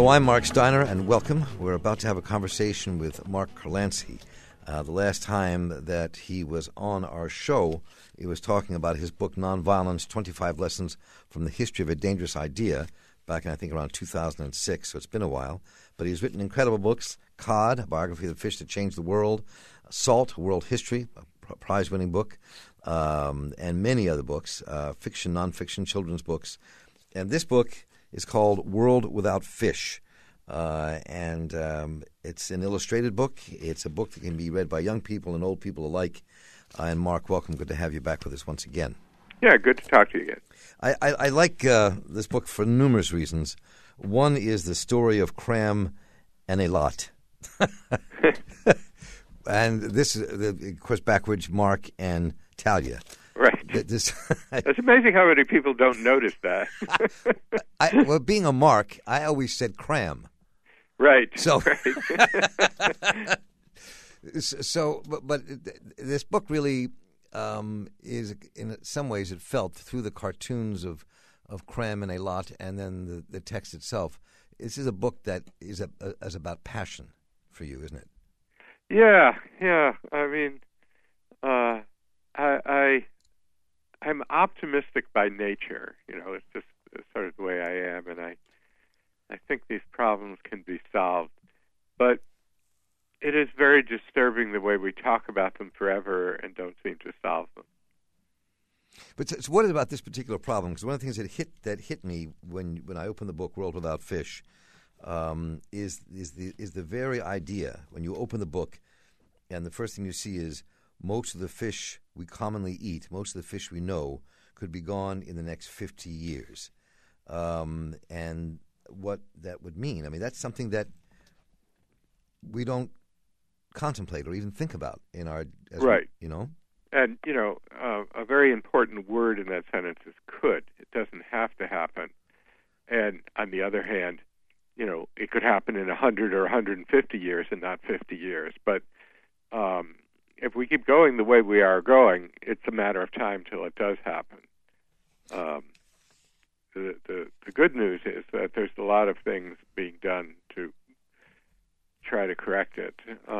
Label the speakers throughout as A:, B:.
A: Hello, I'm Mark Steiner, and welcome. We're about to have a conversation with Mark Kurlansky. The last time that he was on our show, he was talking about his book, Nonviolence, 25 Lessons from the History of a Dangerous Idea, back in, I think, around 2006, so it's been a while. But he's written incredible books, Cod, a biography of the fish that changed the world, Salt, World History, a prize-winning book, and many other books, fiction, nonfiction, children's books. And this book is called World Without Fish, and it's an illustrated book. It's a book that can be read by young people and old people alike. And Mark, welcome. Good to have you back with us once again.
B: Yeah, good to talk to you again.
A: I like this book for numerous reasons. One is the story of Cram and Eilat. And this is, of course, backwards, Mark and Talia.
B: Right. It's amazing how many people don't notice that.
A: Well, being a Mark, I always said Cram.
B: Right.
A: So,
B: right.
A: but this book really is, in some ways, it felt through the cartoons of Cram and Eilat, and then the text itself. This is a book that is about passion for you, isn't it?
B: Yeah. I mean, I'm optimistic by nature. You know, it's just sort of the way I am, and I think these problems can be solved. But it is very disturbing the way we talk about them forever and don't seem to solve them.
A: But so what is about this particular problem? Because one of the things that hit me when I opened the book World Without Fish is the very idea when you open the book, and the first thing you see is most of the fish we commonly eat, most of the fish we know, could be gone in the next 50 years. And what that would mean, I mean, that's something that we don't contemplate or even think about in our...
B: Right.
A: You know?
B: And, a very important word in that sentence is could. It doesn't have to happen. And on the other hand, it could happen in 100 or 150 years and not 50 years. But if we keep going the way we are going, it's a matter of time till it does happen. The good news is that there's a lot of things being done to try to correct it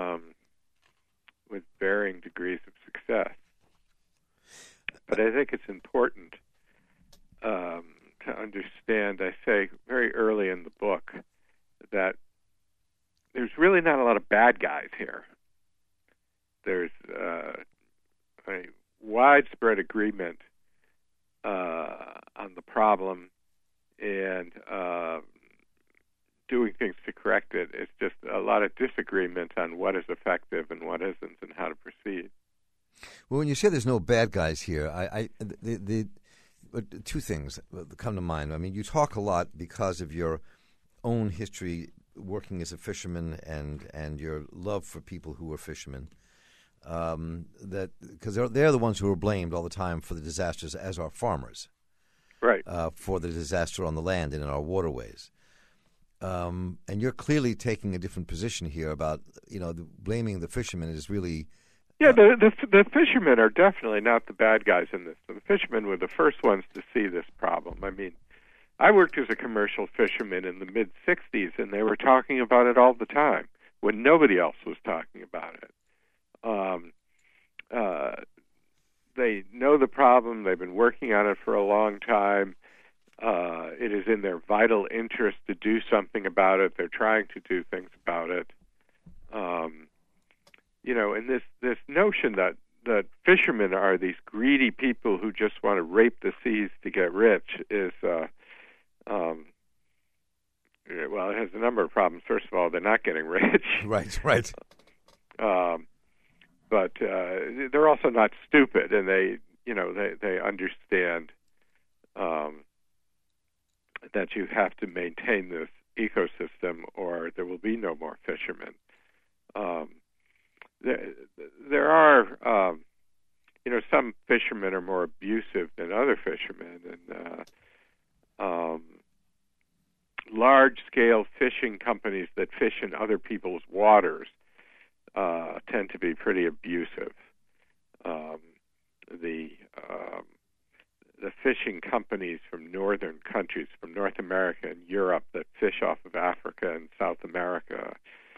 B: with varying degrees of success. But I think it's important to understand, I say very early in the book, that there's really not a lot of bad guys here. There's a widespread agreement on the problem, and doing things to correct it. It's just a lot of disagreement on what is effective and what isn't and how to proceed.
A: Well, when you say there's no bad guys here, the two things come to mind. I mean, you talk a lot because of your own history working as a fisherman and your love for people who were fishermen. That because they're the ones who are blamed all the time for the disasters, as are farmers,
B: right?
A: For the disaster on the land and in our waterways. And you're clearly taking a different position here about blaming the fishermen is really.
B: Yeah, the fishermen are definitely not the bad guys in this. The fishermen were the first ones to see this problem. I mean, I worked as a commercial fisherman in the mid-'60s, and they were talking about it all the time when nobody else was talking about it. They know the problem. They've been working on it for a long time. It is in their vital interest to do something about it. They're trying to do things about it. And this notion that fishermen are these greedy people who just want to rape the seas to get rich is, well, it has a number of problems. First of all, they're not getting rich.
A: Right.
B: But they're also not stupid, and they understand that you have to maintain this ecosystem, or there will be no more fishermen. There are, some fishermen are more abusive than other fishermen, and large-scale fishing companies that fish in other people's waters tend to be pretty abusive. the fishing companies from northern countries, from North America and Europe, that fish off of Africa and South America.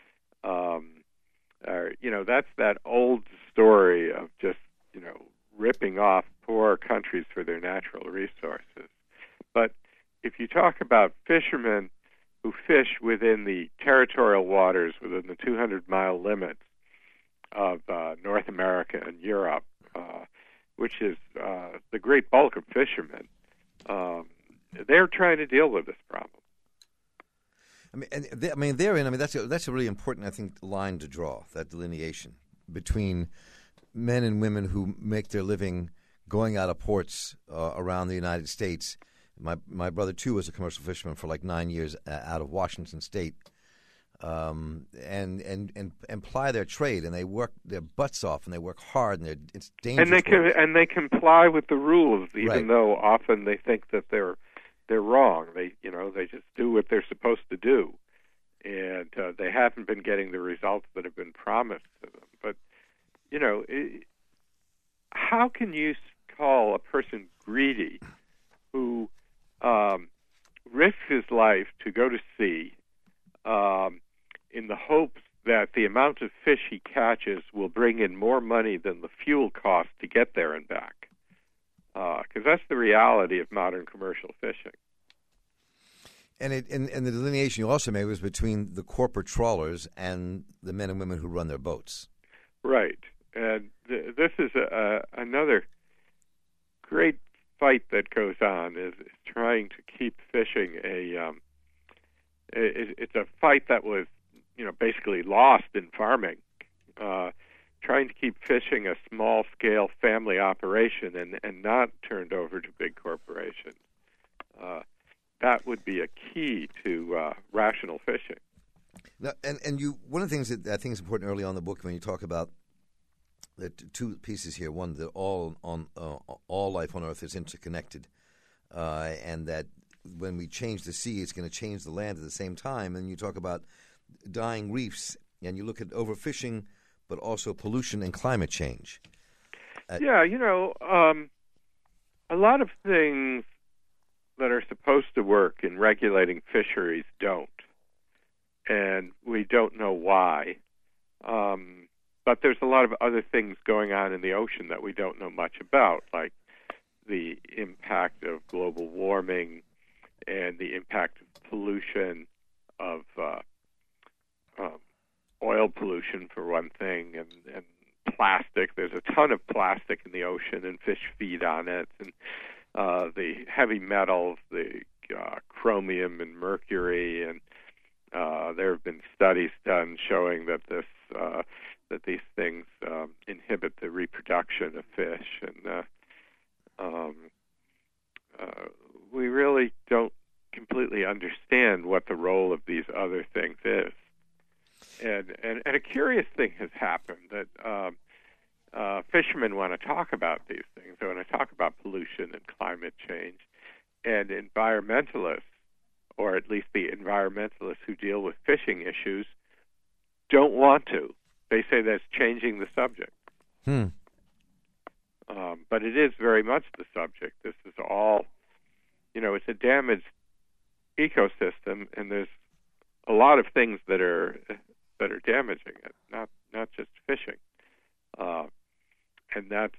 B: That's that old story of just, ripping off poor countries for their natural resources. But if you talk about fishermen who fish within the territorial waters, within the 200-mile limits of North America and Europe, which is the great bulk of fishermen, they're trying to deal with this problem.
A: That's a really important, I think, line to draw, that delineation between men and women who make their living going out of ports around the United States. My brother, too, was a commercial fisherman for like 9 years out of Washington State, and ply their trade, and they work their butts off, and they work hard, and it's dangerous.
B: And they comply with the rules, even
A: right.
B: though often they think that they're wrong. They just do what they're supposed to do, and they haven't been getting the results that have been promised to them. But how can you call a person greedy who risks his life to go to sea in the hopes that the amount of fish he catches will bring in more money than the fuel cost to get there and back? Because that's the reality of modern commercial fishing.
A: And the delineation you also made was between the corporate trawlers and the men and women who run their boats. Right.
B: And this is another great fight that goes on, is trying to keep fishing it's a fight that was, basically lost in farming, trying to keep fishing a small-scale family operation and not turned over to big corporations. That would be a key to rational fishing.
A: Now, and one of the things that I think is important early on in the book, when you talk about the two pieces here: one, that all life on Earth is interconnected, and that when we change the sea, it's going to change the land at the same time. And you talk about dying reefs, and you look at overfishing, but also pollution and climate change.
B: A lot of things that are supposed to work in regulating fisheries don't, and we don't know why. But there's a lot of other things going on in the ocean that we don't know much about, like the impact of global warming and the impact of pollution, of oil pollution, for one thing, and plastic. There's a ton of plastic in the ocean, and fish feed on it, and the heavy metals, the chromium and mercury, and there have been studies done showing that that these things inhibit the reproduction of fish, and we really don't completely understand what the role of these other things is. And a curious thing has happened, that fishermen want to talk about these things. They want to talk about pollution and climate change, and environmentalists, or at least the environmentalists who deal with fishing issues, don't want to. They say that's changing the subject. But it is very much the subject. This is all, it's a damaged ecosystem, and there's a lot of things that are damaging it, not just fishing. And that's,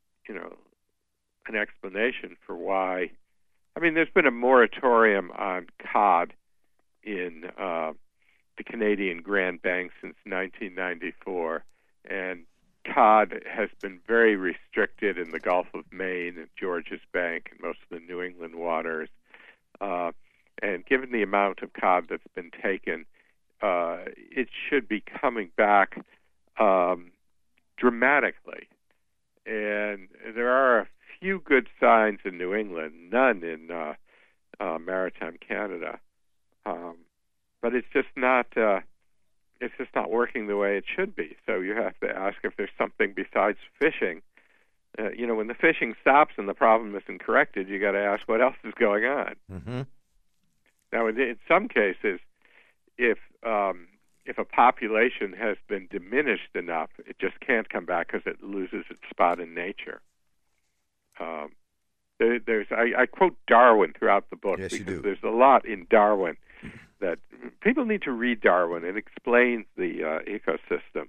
B: an explanation for why. There's been a moratorium on cod in the Canadian Grand Banks since 1994, and cod has been very restricted in the Gulf of Maine and Georges Bank and most of the New England waters. And given the amount of cod that's been taken, it should be coming back dramatically. And there are a few good signs in New England, none in maritime Canada. But it's just not working the way it should be. So you have to ask if there's something besides fishing. When the fishing stops and the problem isn't corrected, you got to ask what else is going on.
A: Mm-hmm.
B: Now, in some cases, if a population has been diminished enough, it just can't come back because it loses its spot in nature. I quote Darwin throughout the book,
A: yes,
B: because there's a lot in Darwin that people need to read. Darwin. It explains the ecosystem.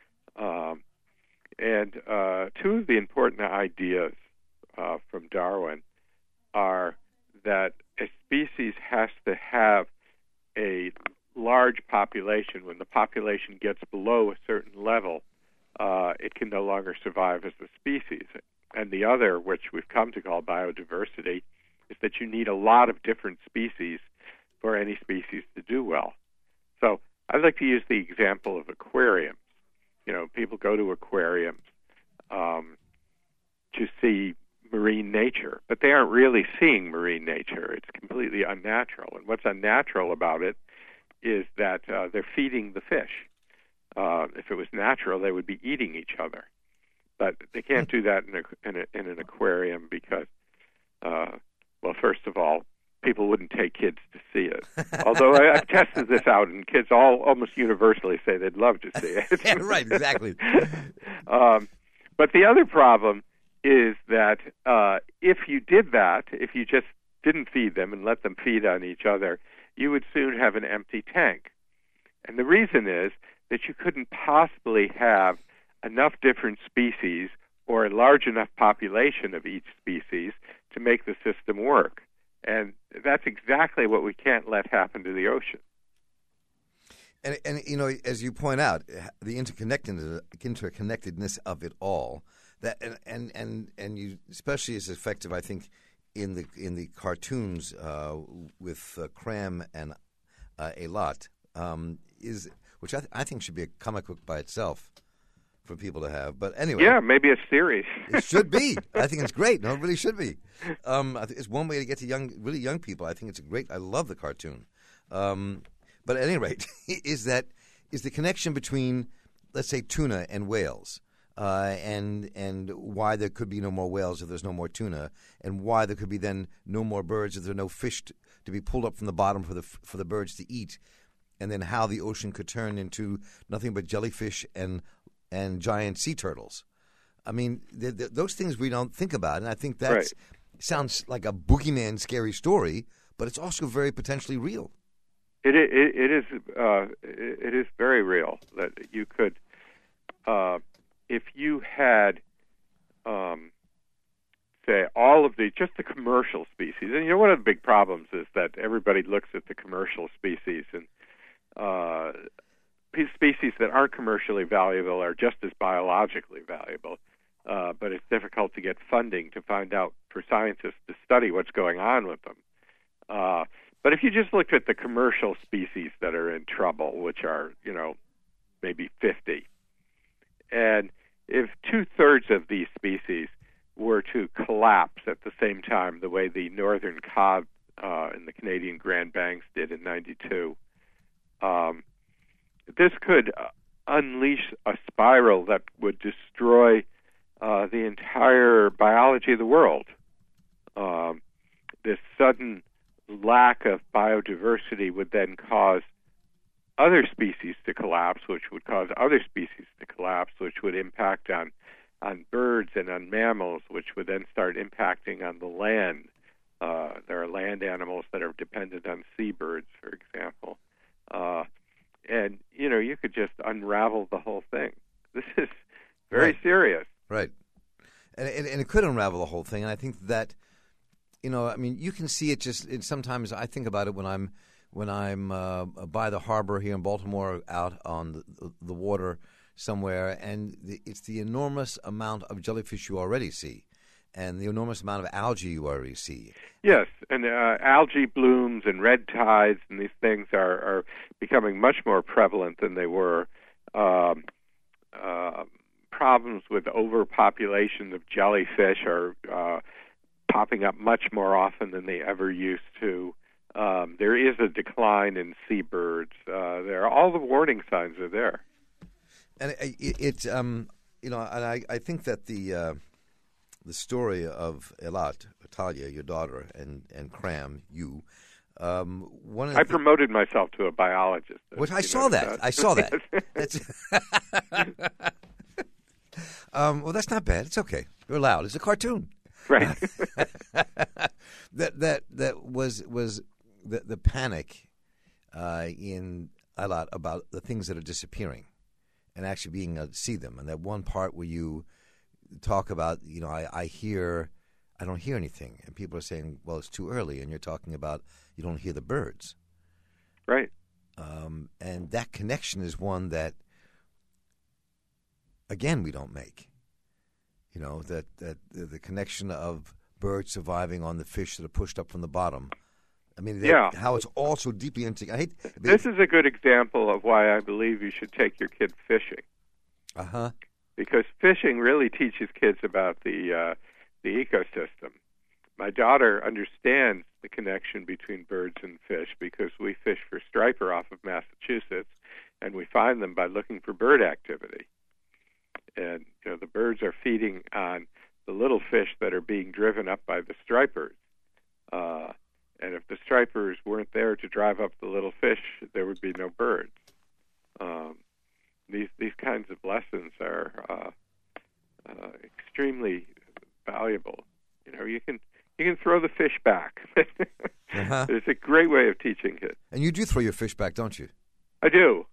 B: And two of the important ideas from Darwin are that a species has to have a large population. When the population gets below a certain level, it can no longer survive as a species. And the other, which we've come to call biodiversity, is that you need a lot of different species for any species to do well. So I'd like to use the example of aquariums. People go to aquariums to see marine nature, but they aren't really seeing marine nature. It's completely unnatural. And what's unnatural about it is that they're feeding the fish. If it was natural, they would be eating each other. But they can't do that in an aquarium because, well, first of all, people wouldn't take kids to see it. Although I've tested this out, and kids almost universally say they'd love to see it.
A: Yeah, right, exactly.
B: But the other problem is that if you did that, if you just didn't feed them and let them feed on each other, you would soon have an empty tank. And the reason is that you couldn't possibly have enough different species or a large enough population of each species to make the system work. And that's exactly what we can't let happen to the ocean.
A: And as you point out, the interconnectedness of it all, that and you especially is effective, I think, in the cartoons with Cram and Eilat, which I think should be a comic book by itself for people to have. But anyway,
B: yeah, maybe a series.
A: It should be. I think it's great. No, it really should be. I think it's one way to get to really young people. I think it's great. I love the cartoon. But at any rate, is the connection between, let's say, tuna and whales, and why there could be no more whales if there's no more tuna, and why there could be then no more birds if there are no fish to be pulled up from the bottom for the birds to eat, and then how the ocean could turn into nothing but jellyfish and giant sea turtles. I mean, those things we don't think about, and I think that sounds like a boogeyman scary story, but it's also very potentially real.
B: It is very real that you could, if you had, say, all of the commercial species, and one of the big problems is that everybody looks at the commercial species, and species that aren't commercially valuable are just as biologically valuable, but it's difficult to get funding to find out for scientists to study what's going on with them. But if you just looked at the commercial species that are in trouble, which are, maybe 50, and if 2/3 of these species were to collapse at the same time, the way the northern cod in the Canadian Grand Banks did in '92, this could unleash a spiral that would destroy the entire biology of the world. This sudden lack of biodiversity would then cause other species to collapse, which would cause other species to collapse, which would impact on birds and on mammals, which would then start impacting on the land. There are land animals that are dependent on seabirds, for example. And, you could just unravel the whole thing. This is very serious. Right.
A: And it could unravel the whole thing. And I think that, you can see it sometimes I think about it when I'm by the harbor here in Baltimore out on the water somewhere, and it's the enormous amount of jellyfish you already see and the enormous amount of algae you already see.
B: Yes, and algae blooms and red tides and these things are becoming much more prevalent than they were. Problems with overpopulation of jellyfish are popping up much more often than they ever used to. There is a decline in seabirds. All the warning signs are there.
A: And and I think that the story of Eilat, Talia, your daughter, and Cram, you. I
B: promoted myself to a biologist.
A: Which I saw that. I saw that. Well, that's not bad. It's okay. You're allowed. It's a cartoon.
B: Right.
A: that was the panic in Eilat about the things that are disappearing, and actually being able to see them. And that one part where you talk about, I don't hear anything, and people are saying, well, it's too early, and you're talking about you don't hear the birds,
B: right?
A: And that connection is one that, again, we don't make. That the connection of birds surviving on the fish that are pushed up from the bottom. I mean, how it's all so deeply integrated.
B: This is a good example of why I believe you should take your kid fishing.
A: Uh-huh.
B: Because fishing really teaches kids about the ecosystem. My daughter understands the connection between birds and fish because we fish for striper off of Massachusetts, and we find them by looking for bird activity. And the birds are feeding on the little fish that are being driven up by the stripers. And if the stripers weren't there to drive up the little fish, there would be no birds. These kinds of lessons are extremely valuable. You can throw the fish back.
A: Uh-huh.
B: It's a great way of teaching kids.
A: And you do throw your fish back, don't you?
B: I do.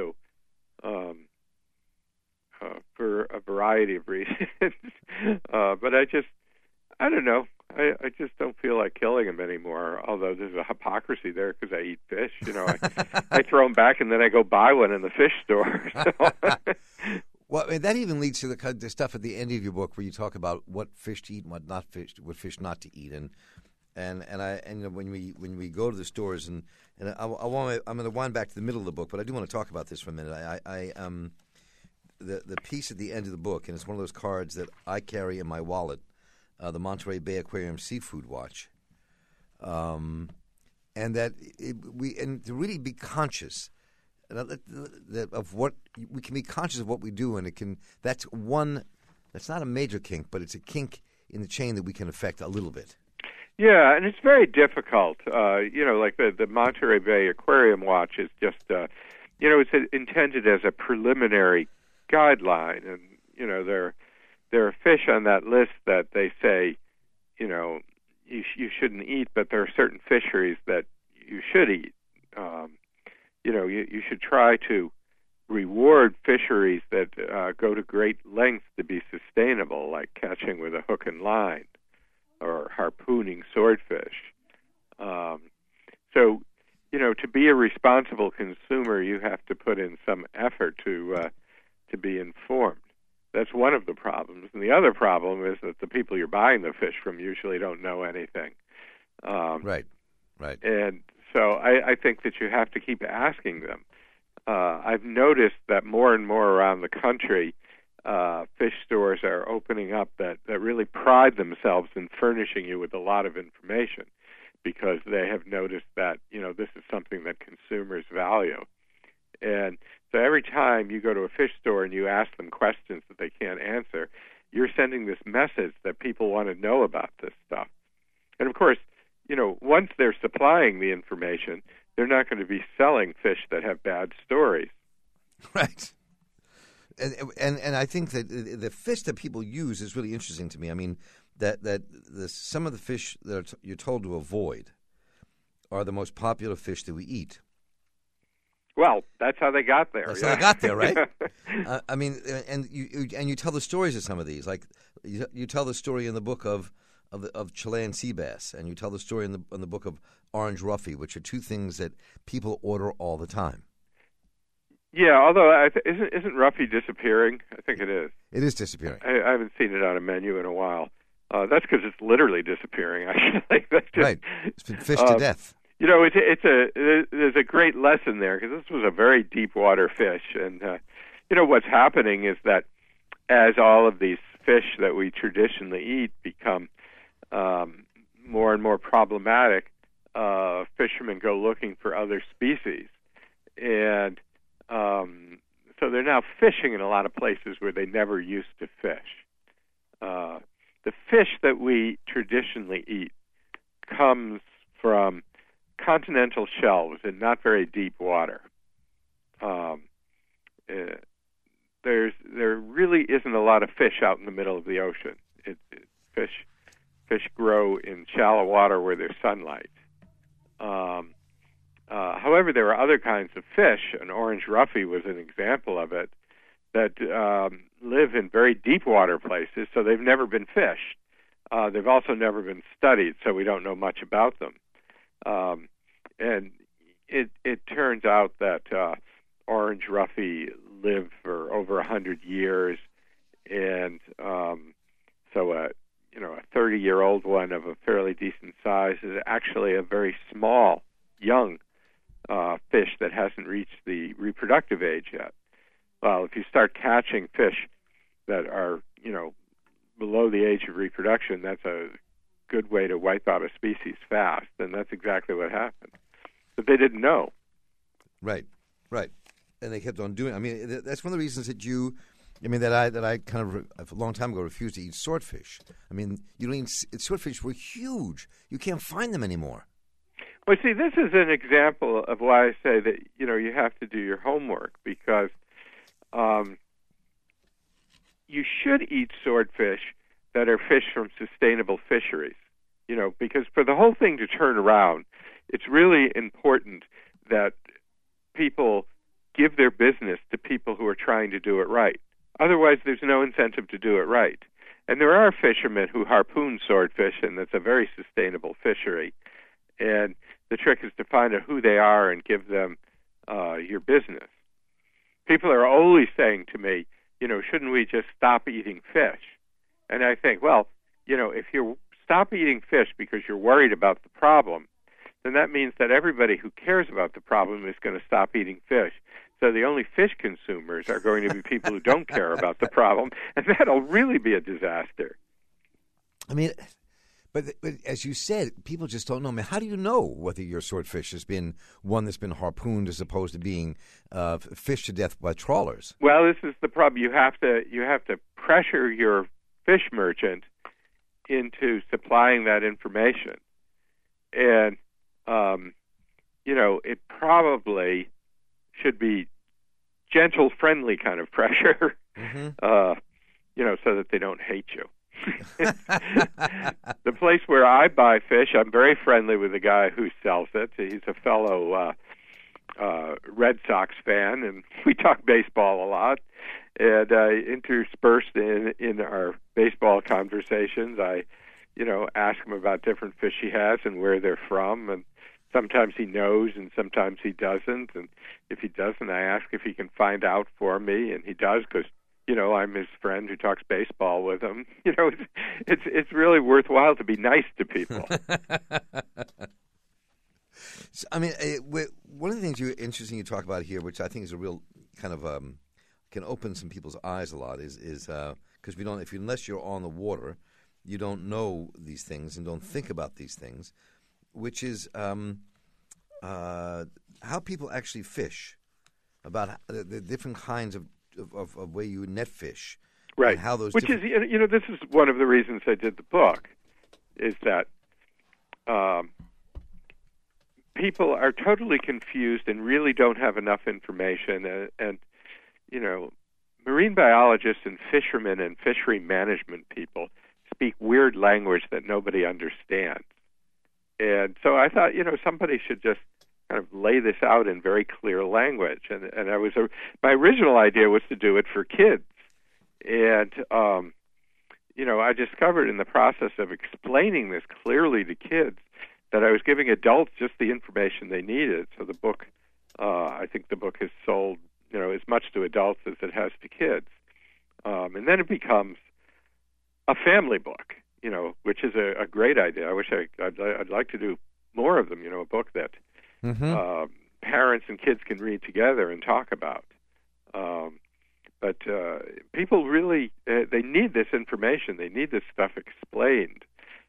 B: For a variety of reasons. But I don't know. I just don't feel like killing them anymore, although there's a hypocrisy there because I eat fish. I throw them back and then I go buy one in the fish store. So.
A: Well, that even leads to the stuff at the end of your book where you talk about what fish to eat and what fish not to eat. And when we go to the stores I'm going to wind back to the middle of the book, but I do want to talk about this for a minute. The piece at the end of the book, and it's one of those cards that I carry in my wallet, the Monterey Bay Aquarium Seafood Watch, and that to really be conscious of what we can be conscious of what we do, and that's not a major kink, but it's a kink in the chain that we can affect a little bit.
B: Yeah, and it's very difficult. Like the Monterey Bay Aquarium Watch is just it's intended as a preliminary guideline, and there are fish on that list that they say you shouldn't eat, but there are certain fisheries that you should eat. You should try to reward fisheries that go to great lengths to be sustainable, like catching with a hook and line or harpooning swordfish. To be a responsible consumer, you have to put in some effort to be informed. That's one of the problems. And the other problem is that the people you're buying the fish from usually don't know anything.
A: Right.
B: And so I think that you have to keep asking them. I've noticed that more and more around the country, fish stores are opening up that really pride themselves in furnishing you with a lot of information because they have noticed that, this is something that consumers value. And so every time you go to a fish store and you ask them questions that they can't answer, you're sending this message that people want to know about this stuff. And of course, once they're supplying the information, they're not going to be selling fish that have bad stories.
A: Right. And I think that the fish that people use is really interesting to me. I mean, some of the fish that you're told to avoid are the most popular fish that we eat.
B: Well, that's how they got there.
A: That's how they got there, right? I mean, and you tell the stories of some of these. Like you tell the story in the book of Chilean sea bass, and you tell the story in the book of orange roughy, which are two things that people order all the time.
B: Yeah, although isn't roughy disappearing? I think it is.
A: It is disappearing.
B: I haven't seen it on a menu in a while. That's because it's literally disappearing. Actually,
A: right. It's been fished to death.
B: There's a great lesson there because this was a very deep water fish, and what's happening is that as all of these fish that we traditionally eat become more and more problematic, fishermen go looking for other species, and so they're now fishing in a lot of places where they never used to fish. The fish that we traditionally eat comes from continental shelves in not very deep water. There really isn't a lot of fish out in the middle of the ocean. Fish fish grow in shallow water where there's sunlight. However, there are other kinds of fish, and orange roughy was an example of it, that live in very deep water places, so they've never been fished. They've also never been studied, so we don't know much about them. And it turns out that orange roughy live for over 100 years, and so a 30-year-old one of a fairly decent size is actually a very small, young fish that hasn't reached the reproductive age yet. Well, if you start catching fish that are, below the age of reproduction, that's a good way to wipe out a species fast, and that's exactly what happened. But they didn't know.
A: Right. And they kept on doing it. I mean, that's one of the reasons that I kind of a long time ago refused to eat swordfish. I mean, swordfish were huge. You can't find them anymore.
B: Well, see, this is an example of why I say that, you have to do your homework, because you should eat swordfish that are fished from sustainable fisheries, because for the whole thing to turn around, it's really important that people give their business to people who are trying to do it right. Otherwise, there's no incentive to do it right. And there are fishermen who harpoon swordfish, and that's a very sustainable fishery. And the trick is to find out who they are and give them your business. People are always saying to me, shouldn't we just stop eating fish? And I think, well, if you stop eating fish because you're worried about the problem, then that means that everybody who cares about the problem is going to stop eating fish. So the only fish consumers are going to be people who don't care about the problem, and that'll really be a disaster.
A: I mean, but as you said, people just don't know. I mean, how do you know whether your swordfish has been one that's been harpooned as opposed to being fished to death by trawlers? Well,
B: this is the problem. You have to pressure your fish merchant into supplying that information, and it probably should be gentle, friendly kind of pressure, so that they don't hate you. The place where I buy fish, I'm very friendly with the guy who sells it. He's a fellow Red Sox fan, and we talk baseball a lot. And interspersed in our baseball conversations, I, ask him about different fish he has and where they're from, and sometimes he knows and sometimes he doesn't. And if he doesn't, I ask if he can find out for me, and he does, because I'm his friend who talks baseball with him. It's really worthwhile to be nice to people.
A: So, I mean, one of the things interesting you talk about here, which I think is a real kind of can open some people's eyes a lot, is because unless you're on the water, you don't know these things and don't think about these things, which is how people actually fish, about the different kinds of way you net fish,
B: right?
A: And how those
B: this is one of the reasons I did the book, is that people are totally confused and really don't have enough information, and marine biologists and fishermen and fishery management people speak weird language that nobody understands, and so I thought somebody should just kind of lay this out in very clear language. And my original idea was to do it for kids. And, I discovered in the process of explaining this clearly to kids that I was giving adults just the information they needed. So the book, I think the book has sold, as much to adults as it has to kids. And then it becomes a family book, which is a great idea. I wish I'd like to do more of them, a book that parents and kids can read together and talk about. But people really, they need this information. They need this stuff explained.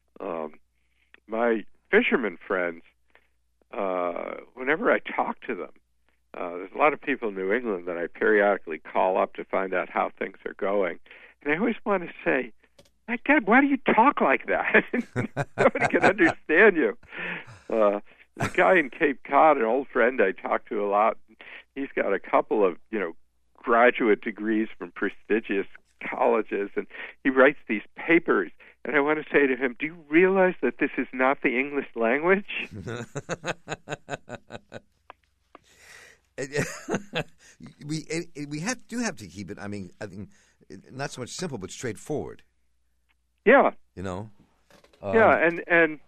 B: My fisherman friends, whenever I talk to them, there's a lot of people in New England that I periodically call up to find out how things are going. And I always want to say, my God, why do you talk like that? Nobody can understand you. The guy in Cape Cod, an old friend I talk to a lot, he's got a couple of, graduate degrees from prestigious colleges, and he writes these papers, And I want to say to him, do you realize that this is not the English language?
A: we do have to keep it. I mean, I think not so much simple, but straightforward.
B: Yeah.
A: You know.
B: And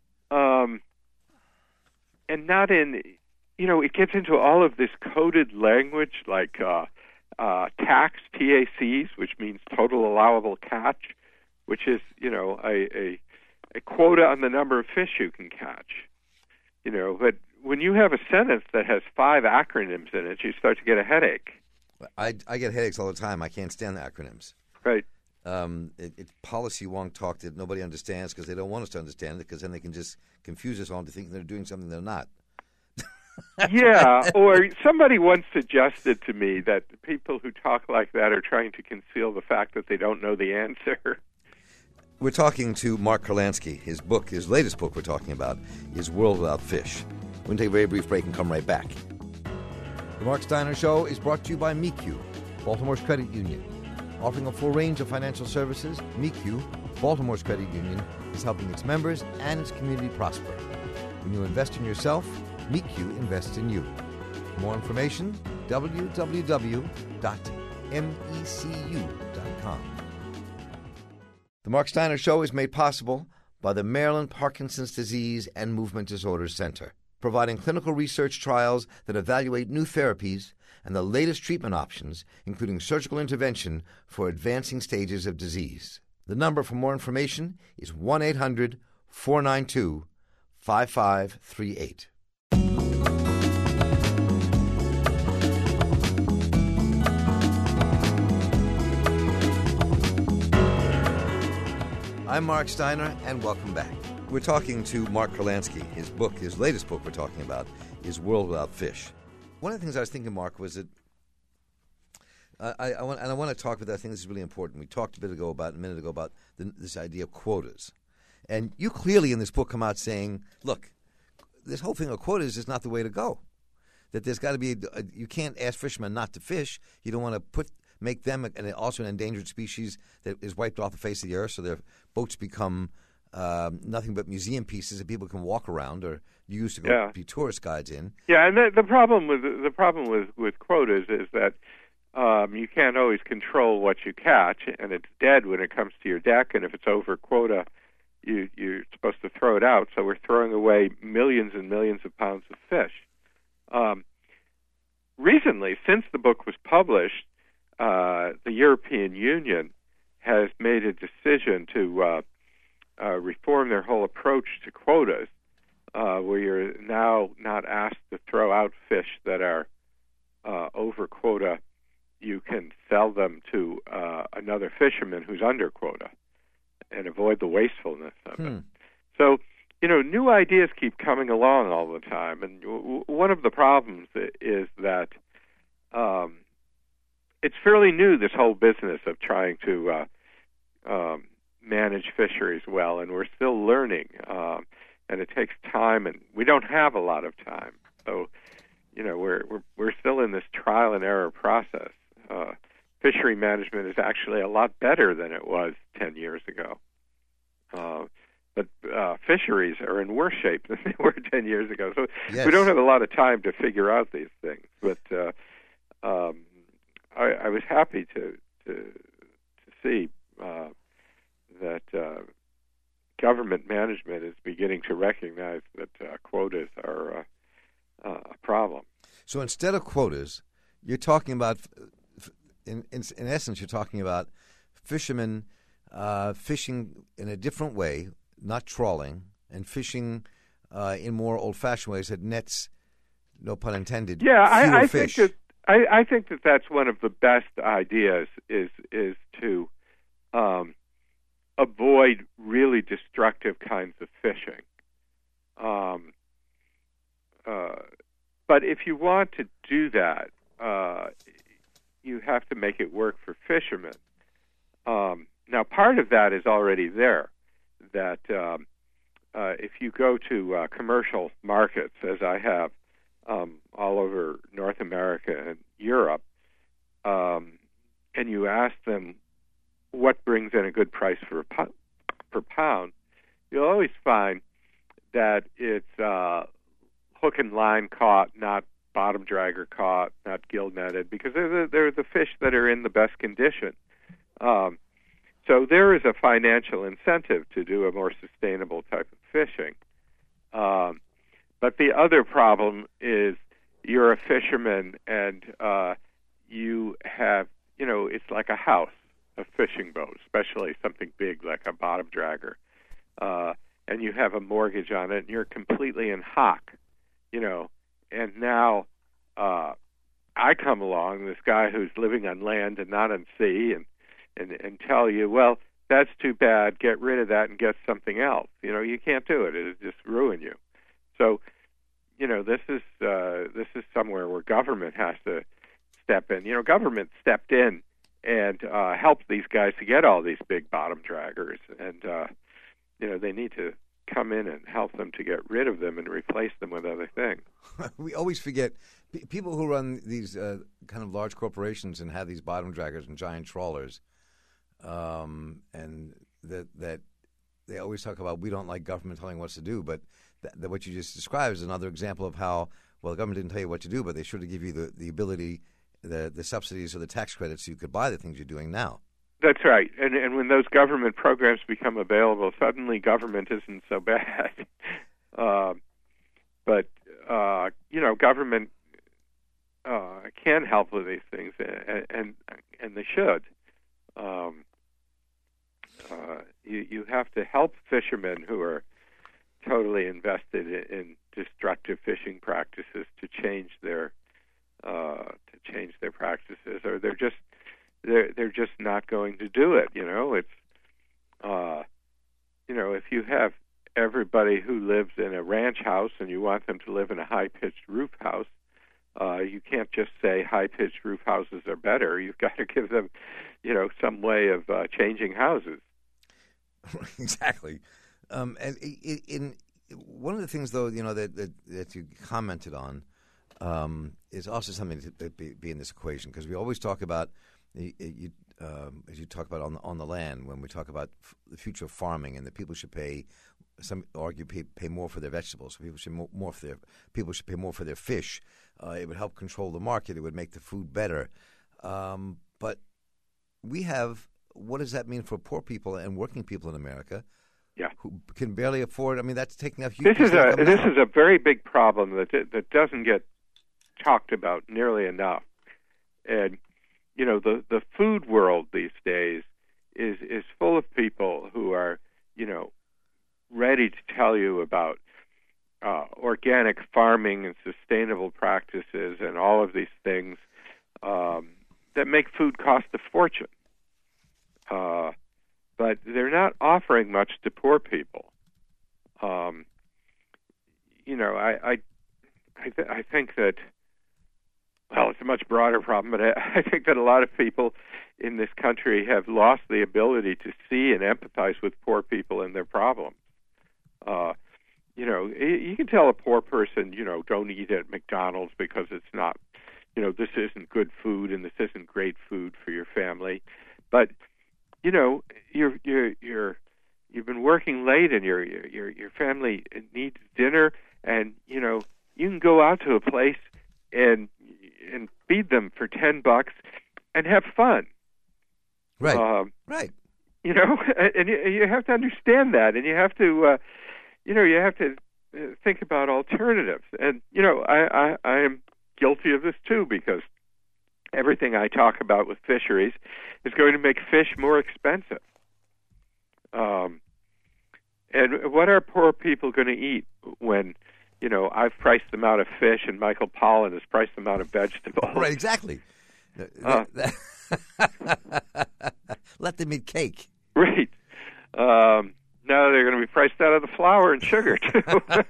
B: not in, it gets into all of this coded language like TACs, TACs, which means total allowable catch, which is, a quota on the number of fish you can catch. But when you have a sentence that has 5 acronyms in it, you start to get a headache.
A: I get headaches all the time. I can't stand the acronyms.
B: Right.
A: It's policy wonk talk that nobody understands because they don't want us to understand it, because then they can just confuse us all into thinking they're doing something they're not.
B: Yeah, or somebody once suggested to me that people who talk like that are trying to conceal the fact that they don't know the answer.
A: We're talking to Mark Kurlansky. His latest book we're talking about is World Without Fish. We're going to take a very brief break and come right back. The Mark Steiner Show is brought to you by MeQ, Baltimore's credit union. Offering a full range of financial services, MeQ, Baltimore's credit union, is helping its members and its community prosper. When you invest in yourself, MeQ invests in you. For more information, www.mecu.com. The Mark Steiner Show is made possible by the Maryland Parkinson's Disease and Movement Disorders Center, providing clinical research trials that evaluate new therapies and the latest treatment options, including surgical intervention for advancing stages of disease. The number for more information is 1-800-492-5538. I'm Mark Steiner, and welcome back. We're talking to Mark Kurlansky. His latest book we're talking about is World Without Fish. One of the things I was thinking, Mark, was that I want to talk about that. I think this is really important. We talked a minute ago about this idea of quotas. And you clearly in this book come out saying, look, this whole thing of quotas is not the way to go. That there's got to be you can't ask fishermen not to fish. You don't want to make them also an endangered species that is wiped off the face of the earth, so their boats become nothing but museum pieces that people can walk around or use to go be tourist guides in.
B: Yeah, and the problem with quotas is that you can't always control what you catch, and it's dead when it comes to your deck. And if it's over quota, you're supposed to throw it out. So we're throwing away millions and millions of pounds of fish. Recently, since the book was published, the European Union has made a decision to reform their whole approach to quotas, where you're now not asked to throw out fish that are over quota. You can sell them to another fisherman who's under quota and avoid the wastefulness of it. So, new ideas keep coming along all the time. And one of the problems is that it's fairly new, this whole business of trying to manage fisheries well, and we're still learning, and it takes time, and we don't have a lot of time. So, we're still in this trial and error process. Fishery management is actually a lot better than it was 10 years ago. But fisheries are in worse shape than they were 10 years ago. So we don't have a lot of time to figure out these things. But I was happy to see that government management is beginning to recognize that quotas are a problem.
A: So instead of quotas, you're talking about, in essence, you're talking about fishermen fishing in a different way, not trawling, and fishing in more old-fashioned ways that nets, no pun intended,
B: I
A: fish.
B: think that that's one of the best ideas is to avoid really destructive kinds of fishing. But if you want to do that, you have to make it work for fishermen. Now, part of that is already there, that if you go to commercial markets, as I have all over North America and Europe, and you ask them what brings in a good price for per pound, you'll always find that it's hook and line caught, not bottom dragger caught, not gill netted, because they're the fish that are in the best condition. So there is a financial incentive to do a more sustainable type of fishing. But the other problem is you're a fisherman and you have, it's like a house, a fishing boat, especially something big like a bottom dragger. And you have a mortgage on it and you're completely in hock, and now I come along, this guy who's living on land and not on sea, and tell you, well, that's too bad, get rid of that and get something else. You can't do it. It'll just ruin you. So, this is somewhere where government has to step in. Government stepped in and helped these guys to get all these big bottom draggers, and they need to come in and help them to get rid of them and replace them with other things.
A: We always forget people who run these kind of large corporations and have these bottom draggers and giant trawlers, and that they always talk about, we don't like government telling what to do, but what you just described is another example of how, well, the government didn't tell you what to do, but they should have give you the ability, the subsidies or the tax credits so you could buy the things you're doing now.
B: That's right. And when those government programs become available, suddenly government isn't so bad. But government can help with these things, and they should. You have to help fishermen who are totally invested in destructive fishing practices to change their practices, or they're just not going to do it. It's if you have everybody who lives in a ranch house and you want them to live in a high-pitched roof house, you can't just say high-pitched roof houses are better. You've got to give them, some way of changing houses.
A: Exactly. And in one of the things, though, that you commented on is also something to be in this equation, because we always talk about, as you talk about on the land, when we talk about the future of farming, and that people should pay, some argue pay more for their vegetables, so people should pay more for their fish. It would help control the market. It would make the food better. But we have, what does that mean for poor people and working people in America?
B: Yeah,
A: who can barely afford. I mean, that's taking a huge.
B: This is a very big problem that doesn't get talked about nearly enough. And the food world these days is full of people who are ready to tell you about organic farming and sustainable practices and all of these things that make food cost a fortune. But they're not offering much to poor people. I think that, well, it's a much broader problem, but I think that a lot of people in this country have lost the ability to see and empathize with poor people and their problems. You can tell a poor person, don't eat at McDonald's because it's not, this isn't good food and this isn't great food for your family. But you've been working late and your family needs dinner, and you can go out to a place and feed them for $10 and have fun.
A: Right. Right.
B: And you have to understand that, and you have to think about alternatives. And I am guilty of this too, because everything I talk about with fisheries is going to make fish more expensive. And what are poor people going to eat when, I've priced them out of fish and Michael Pollan has priced them out of vegetables?
A: Right, exactly. Let them eat cake.
B: Right. Now they're going to be priced out of the flour and sugar, too.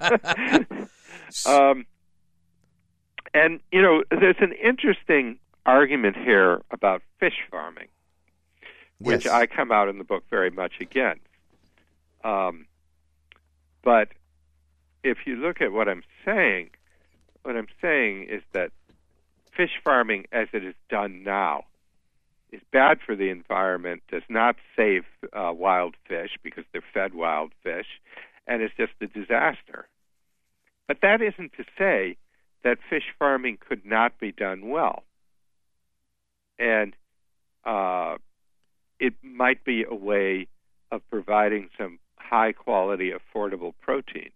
B: And, there's an interesting argument here about fish farming, which I come out in the book very much against. But if you look at what I'm saying is that fish farming as it is done now is bad for the environment, does not save wild fish because they're fed wild fish, and it's just a disaster. But that isn't to say that fish farming could not be done well. And it might be a way of providing some high-quality, affordable protein.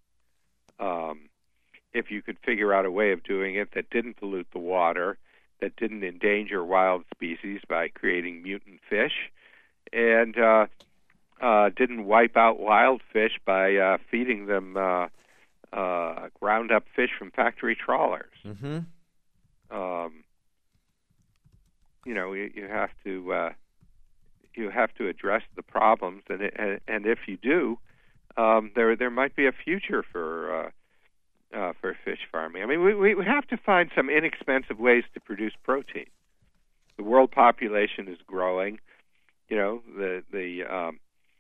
B: If you could figure out a way of doing it that didn't pollute the water, that didn't endanger wild species by creating mutant fish, and didn't wipe out wild fish by feeding them ground-up fish from factory trawlers.
A: Mm-hmm.
B: You have to address the problems, and if you do, there might be a future for fish farming. I mean, we have to find some inexpensive ways to produce protein. The world population is growing. The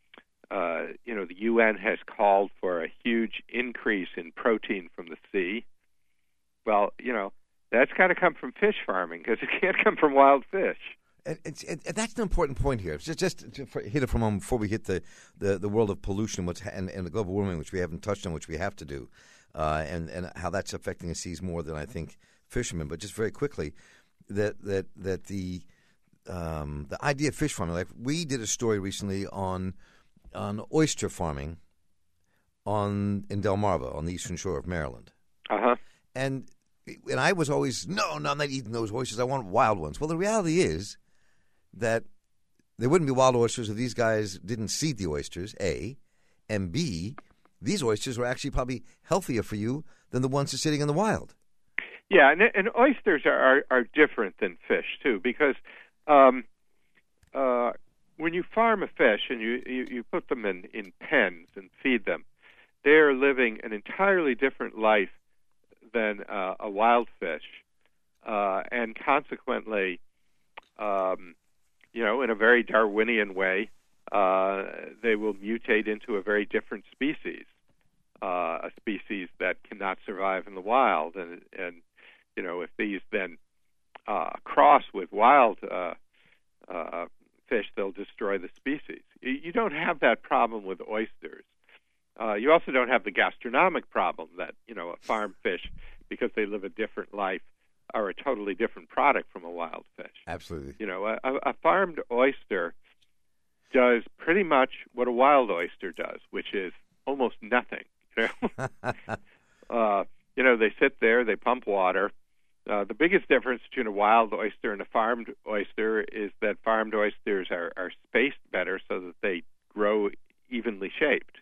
B: UN has called for a huge increase in protein from the sea. Well, that's got to come from fish farming because it can't come from wild fish.
A: And that's an important point here. Just to hit it for a moment before we hit the world of pollution and the global warming, which we haven't touched on, which we have to do, and how that's affecting the seas more than I think fishermen. But just very quickly, that the idea of fish farming, like we did a story recently on oyster farming in Delmarva on the eastern shore of Maryland.
B: Uh-huh.
A: And I was always, no, I'm not eating those oysters. I want wild ones. Well, the reality is that there wouldn't be wild oysters if these guys didn't seed the oysters, A, and B, these oysters were actually probably healthier for you than the ones that are sitting in the wild.
B: Yeah, and oysters are different than fish, too, because when you farm a fish and you put them in pens and feed them, they're living an entirely different life than a wild fish, and consequently, in a very Darwinian way, they will mutate into a very different species, a species that cannot survive in the wild. And if these then cross with wild fish, they'll destroy the species. You don't have that problem with oysters. You also don't have the gastronomic problem that, a farm fish, because they live a different life, are a totally different product from a wild fish.
A: Absolutely.
B: A farmed oyster does pretty much what a wild oyster does, which is almost nothing. They sit there, they pump water. The biggest difference between a wild oyster and a farmed oyster is that farmed oysters are spaced better so that they grow evenly shaped.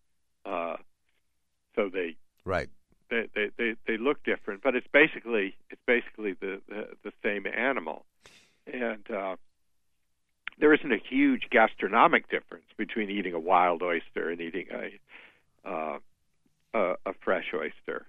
B: So they look different, but it's basically the same animal, and there isn't a huge gastronomic difference between eating a wild oyster and eating a fresh oyster.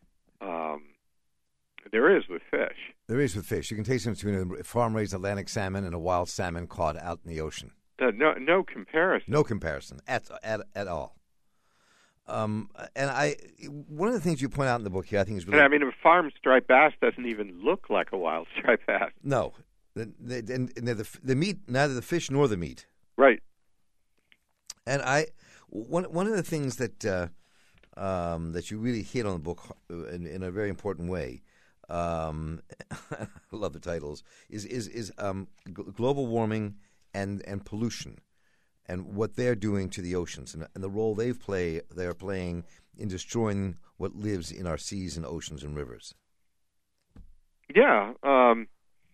B: There is with fish. There is with fish.
A: You can taste the difference between a farm-raised Atlantic salmon and a wild salmon caught out in the ocean.
B: No comparison.
A: No comparison at all. And one of the things you point out in the book here, I think is really.
B: And a farmed striped bass doesn't even look like a wild striped bass.
A: No, the meat, neither the fish nor the meat.
B: Right.
A: And one of the things that you really hit on the book in a very important way. I love the titles. Is global warming and pollution, and what they're doing to the oceans, and the role they're playing in destroying what lives in our seas and oceans and rivers.
B: Yeah, and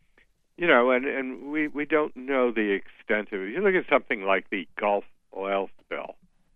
B: we don't know the extent of it. You look at something like the Gulf oil spill,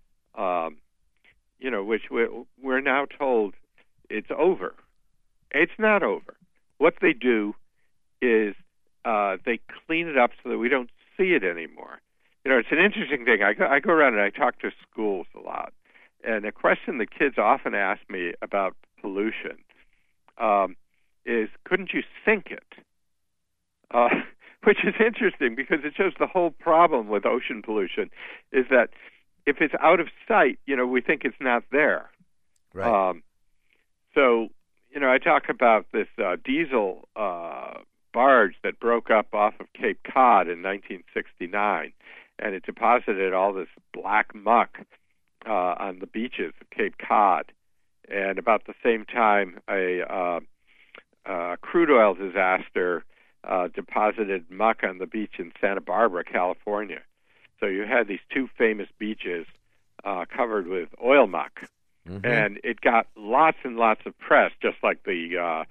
B: which we're now told it's over. It's not over. What they do is they clean it up so that we don't see it anymore. It's an interesting thing. I go around and I talk to schools a lot, and a question the kids often ask me about pollution is, couldn't you sink it? Which is interesting because it shows the whole problem with ocean pollution is that if it's out of sight, we think it's not there.
A: Right.
B: So, I talk about this diesel barge that broke up off of Cape Cod in 1969, and it deposited all this black muck on the beaches of Cape Cod. And about the same time, a crude oil disaster deposited muck on the beach in Santa Barbara, California. So you had these two famous beaches covered with oil muck. Mm-hmm. And it got lots and lots of press, just like the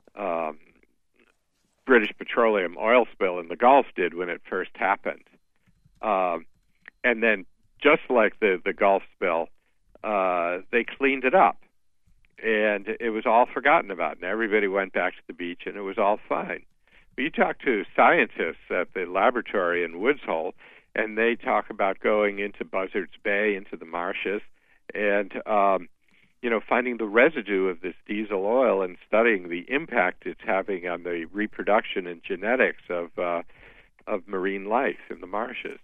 B: British Petroleum oil spill in the Gulf did when it first happened. And then, just like the Gulf spill, they cleaned it up. And it was all forgotten about, and everybody went back to the beach, and it was all fine. But you talk to scientists at the laboratory in Woods Hole, and they talk about going into Buzzards Bay, into the marshes, and finding the residue of this diesel oil and studying the impact it's having on the reproduction and genetics of marine life in the marshes.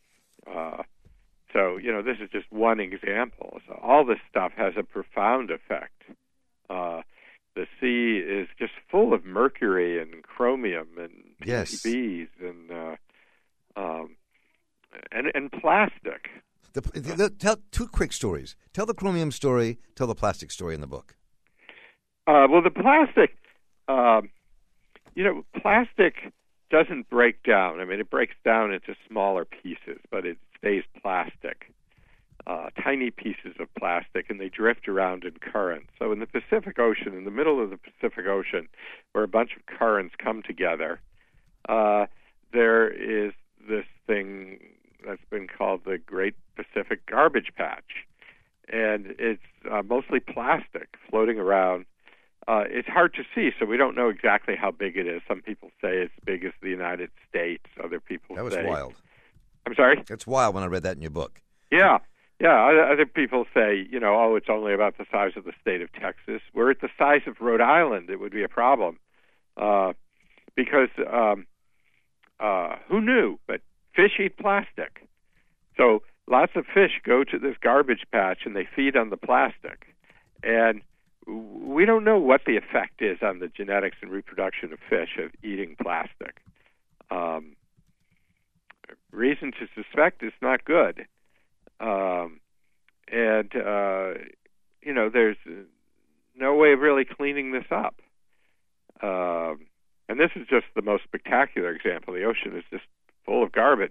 B: So this is just one example. So all this stuff has a profound effect. The sea is just full of mercury and chromium and PCBs and plastic.
A: Tell two quick stories. Tell the chromium story, tell the plastic story in the book.
B: Well, the plastic, plastic doesn't break down. I mean, it breaks down into smaller pieces, but it stays plastic. Tiny pieces of plastic, and they drift around in currents. So in the Pacific Ocean, in the middle of the Pacific Ocean, where a bunch of currents come together, there is this thing that's been called the Great Pacific Garbage Patch. And it's mostly plastic floating around. It's hard to see, so we don't know exactly how big it is. Some people say it's big as the United States. Other people say...
A: That was wild.
B: I'm sorry?
A: It's wild when I read that in your book.
B: Yeah. Other people say, it's only about the size of the state of Texas. Were it the size of Rhode Island, it would be a problem. Because who knew? But fish eat plastic. So lots of fish go to this garbage patch and they feed on the plastic. And we don't know what the effect is on the genetics and reproduction of fish of eating plastic. Reason to suspect it's not good. There's no way of really cleaning this up. And this is just the most spectacular example. The ocean is just full of garbage.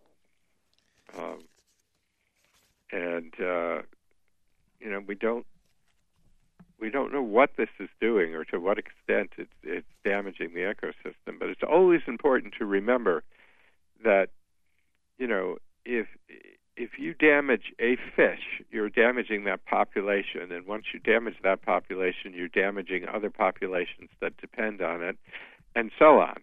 B: We don't know what this is doing or to what extent it's damaging the ecosystem. But it's always important to remember that, if you damage a fish, you're damaging that population, and once you damage that population, you're damaging other populations that depend on it, and so on.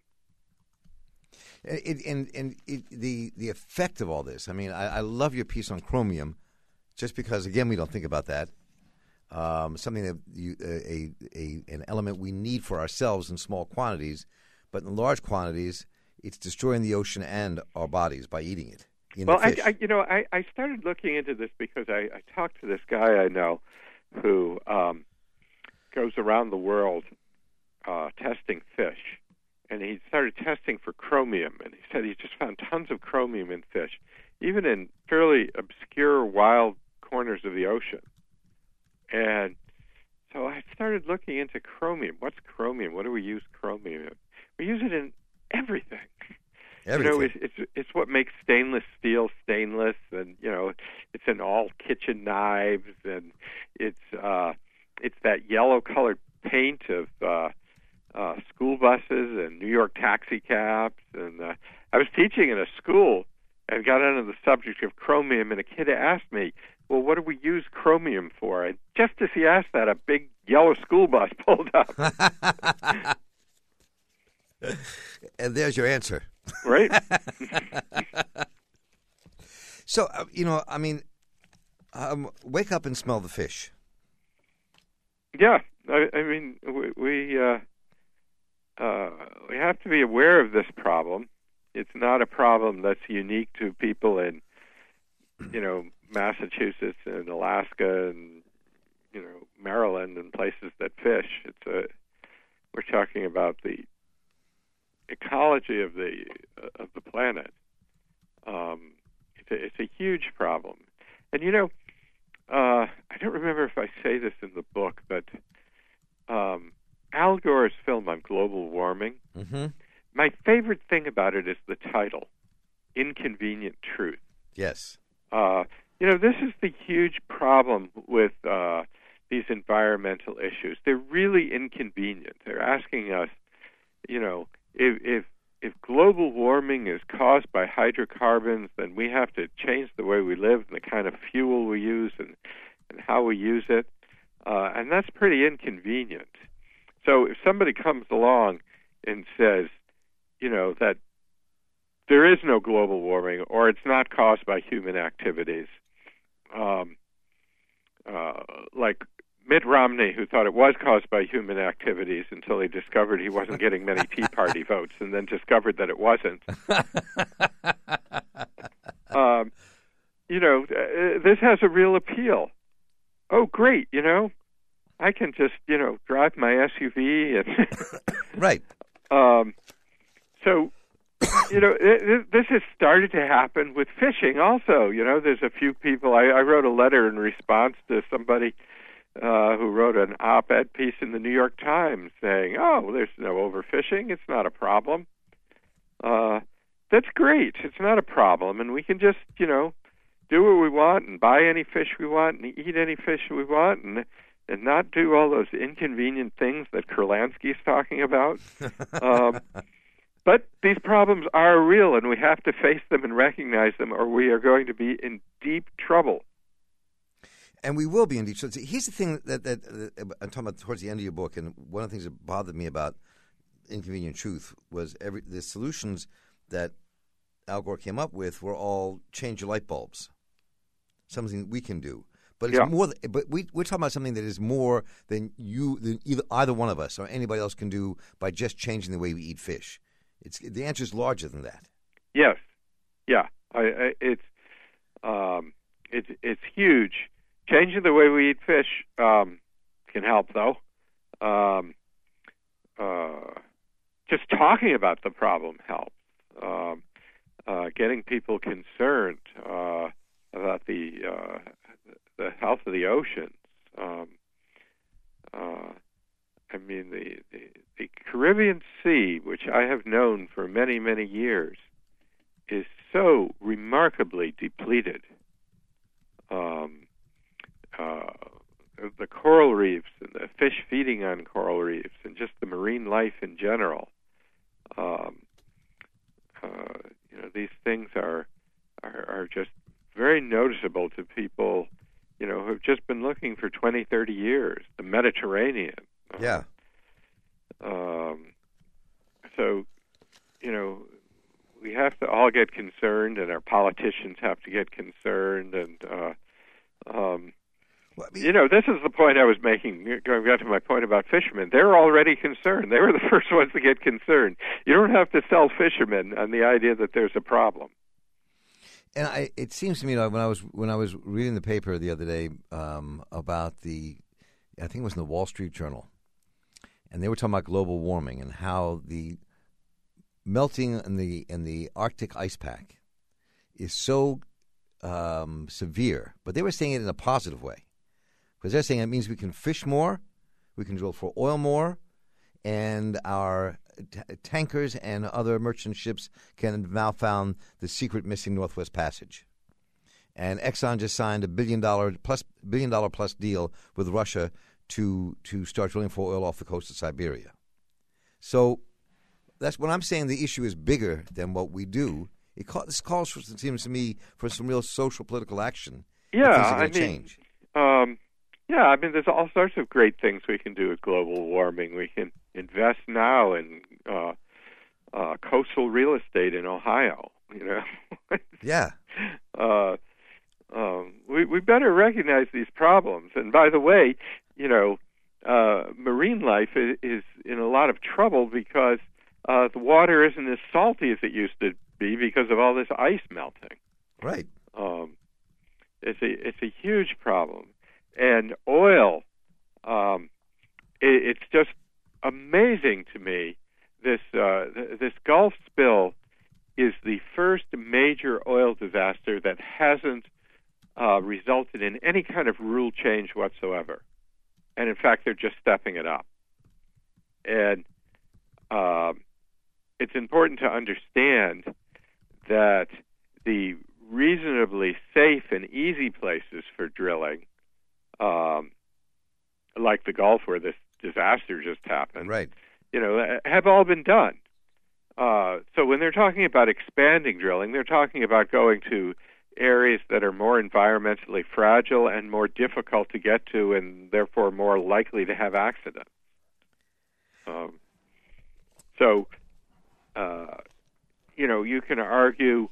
A: The effect of all this. I mean, I love your piece on chromium, just because again we don't think about that. Something that an element we need for ourselves in small quantities, but in large quantities, it's destroying the ocean and our bodies by eating it.
B: I started looking into this because I talked to this guy I know who goes around the world testing fish, and he started testing for chromium, and he said he just found tons of chromium in fish, even in fairly obscure wild corners of the ocean. And so I started looking into chromium. What's chromium? What do we use chromium in? We use it in everything. It's what makes stainless steel stainless, and it's in all kitchen knives, and it's that yellow-colored paint of school buses and New York taxi cabs. And I was teaching in a school and got onto the subject of chromium, and a kid asked me, "Well, what do we use chromium for?" And just as he asked that, a big yellow school bus pulled up.
A: And there's your answer.
B: Right.
A: So, wake up and smell the fish.
B: Yeah. I mean, we have to be aware of this problem. It's not a problem that's unique to people in, Massachusetts and Alaska and, Maryland and places that fish. We're talking about the ecology of the planet. It's a huge problem. And I don't remember if I say this in the book, but Al Gore's film on global warming.
A: Mm-hmm.
B: My favorite thing about it is the title, Inconvenient Truth.
A: Yes.
B: This is the huge problem with these environmental issues. They're really inconvenient. They're asking us, if global warming is caused by hydrocarbons, then we have to change the way we live and the kind of fuel we use and how we use it. And that's pretty inconvenient. So if somebody comes along and says, that there is no global warming or it's not caused by human activities, like Mitt Romney, who thought it was caused by human activities until he discovered he wasn't getting many Tea Party votes, and then discovered that it wasn't. This has a real appeal. Oh, great! I can just drive my SUV and
A: right.
B: So this has started to happen with fishing. Also, there's a few people. I wrote a letter in response to somebody who wrote an op-ed piece in the New York Times saying, "Oh, there's no overfishing. It's not a problem." That's great. It's not a problem, and we can just, do what we want and buy any fish we want and eat any fish we want and not do all those inconvenient things that Kurlansky's talking about. But these problems are real, and we have to face them and recognize them, or we are going to be in deep trouble.
A: And we will be in deep trouble. Here's the thing that I'm talking about towards the end of your book, and one of the things that bothered me about Inconvenient Truth was the solutions that Al Gore came up with were all change your light bulbs, something we can do. But it's more. But we're talking about something that is more than either one of us or anybody else can do by just changing the way we eat fish. The answer is larger than that.
B: Yes, yeah, it's huge. Changing the way we eat fish can help, though. Just talking about the problem helps. Getting people concerned about the health of the oceans. The Caribbean Sea, which I have known for many, many years, is so remarkably depleted. The coral reefs and the fish feeding on coral reefs and just the marine life in general. These things are just very noticeable to people, who have just been looking for 20, 30 years. The Mediterranean.
A: Yeah.
B: So, we have to all get concerned, and our politicians have to get concerned, and this is the point I was making, going back to my point about fishermen. They're already concerned. They were the first ones to get concerned. You don't have to sell fishermen on the idea that there's a problem.
A: And it seems to me, when I was reading the paper the other day about I think it was in the Wall Street Journal, and they were talking about global warming and how the melting in the Arctic ice pack is so severe, but they were saying it in a positive way. Because they're saying it means we can fish more, we can drill for oil more, and our tankers and other merchant ships can now found the secret missing Northwest Passage. And Exxon just signed a $1 billion plus deal with Russia to start drilling for oil off the coast of Siberia. So that's when I'm saying the issue is bigger than what we do. This calls for, it seems to me, for some real social political action.
B: Yeah,
A: change.
B: There's all sorts of great things we can do with global warming. We can invest now in coastal real estate in Ohio.
A: Yeah.
B: We better recognize these problems. And by the way, marine life is in a lot of trouble because the water isn't as salty as it used to be because of all this ice melting.
A: Right.
B: It's a huge problem. And oil, it's just amazing to me this Gulf spill is the first major oil disaster that hasn't resulted in any kind of rule change whatsoever. And in fact, they're just stepping it up. And it's important to understand that the reasonably safe and easy places for drilling, like the Gulf where this disaster just happened,
A: Right.
B: Have all been done. So when they're talking about expanding drilling, they're talking about going to areas that are more environmentally fragile and more difficult to get to, and therefore more likely to have accidents. You can argue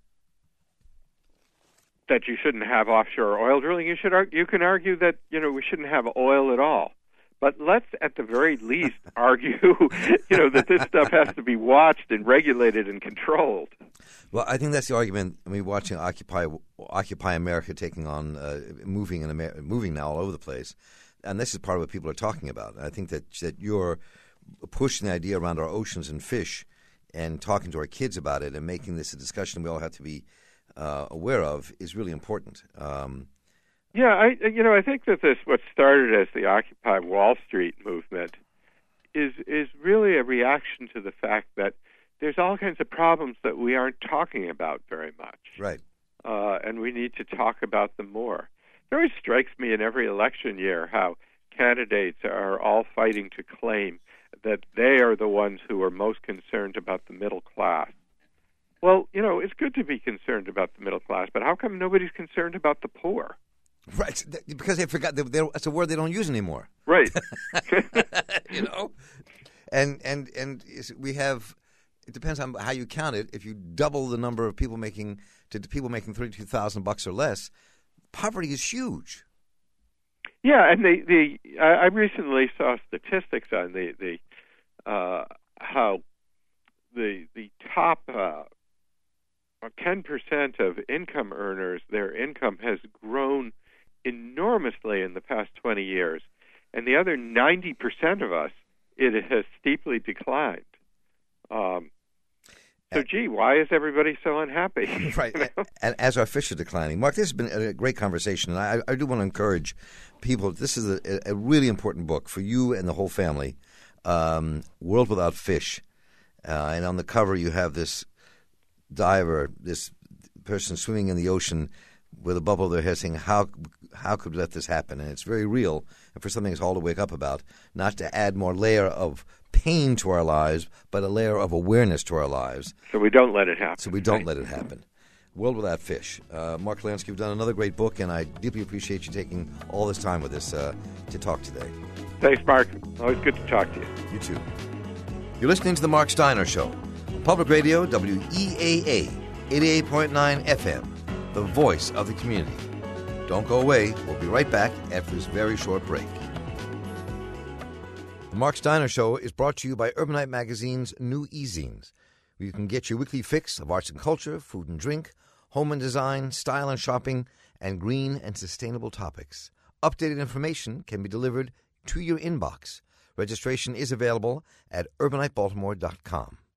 B: that you shouldn't have offshore oil drilling. You can argue that we shouldn't have oil at all. But let's, at the very least, argue, that this stuff has to be watched and regulated and controlled.
A: Well, I think that's the argument. I mean, watching Occupy America taking on moving now all over the place, and this is part of what people are talking about. I think that you're pushing the idea around our oceans and fish, and talking to our kids about it, and making this a discussion we all have to be aware of is really important.
B: Yeah, I think that what started as the Occupy Wall Street movement is really a reaction to the fact that there's all kinds of problems that we aren't talking about very much.
A: Right.
B: And we need to talk about them more. It always strikes me in every election year how candidates are all fighting to claim that they are the ones who are most concerned about the middle class. Well, it's good to be concerned about the middle class, but how come nobody's concerned about the poor?
A: Right, because they forgot that's a word they don't use anymore.
B: Right.
A: And we have. It depends on how you count it. If you double the number of people making $32,000 or less, poverty is huge.
B: Yeah, and I recently saw statistics on how the top 10% of income earners, their income has grown enormously in the past 20 years, and the other 90% of us, it has steeply declined. Why is everybody so unhappy?
A: Right, and as our fish are declining. Mark, this has been a great conversation, and I do want to encourage people. This is a really important book for you and the whole family, World Without Fish. And on the cover you have this diver, this person swimming in the ocean with a bubble of their head saying, how could we let this happen? And it's very real, and for something it's all to wake up about, not to add more layer of pain to our lives, but a layer of awareness to our lives.
B: So we don't let it happen.
A: Let it happen. World Without Fish. Mark Kurlansky, you've done another great book, and I deeply appreciate you taking all this time with us to talk today.
B: Thanks, Mark. Always good to talk to you.
A: You too. You're listening to The Mark Steiner Show. Public Radio, WEAA, 88.9 FM, the voice of the community. Don't go away. We'll be right back after this very short break. The Mark Steiner Show is brought to you by Urbanite Magazine's new e-zines, where you can get your weekly fix of arts and culture, food and drink, home and design, style and shopping, and green and sustainable topics. Updated information can be delivered to your inbox. Registration is available at urbanitebaltimore.com.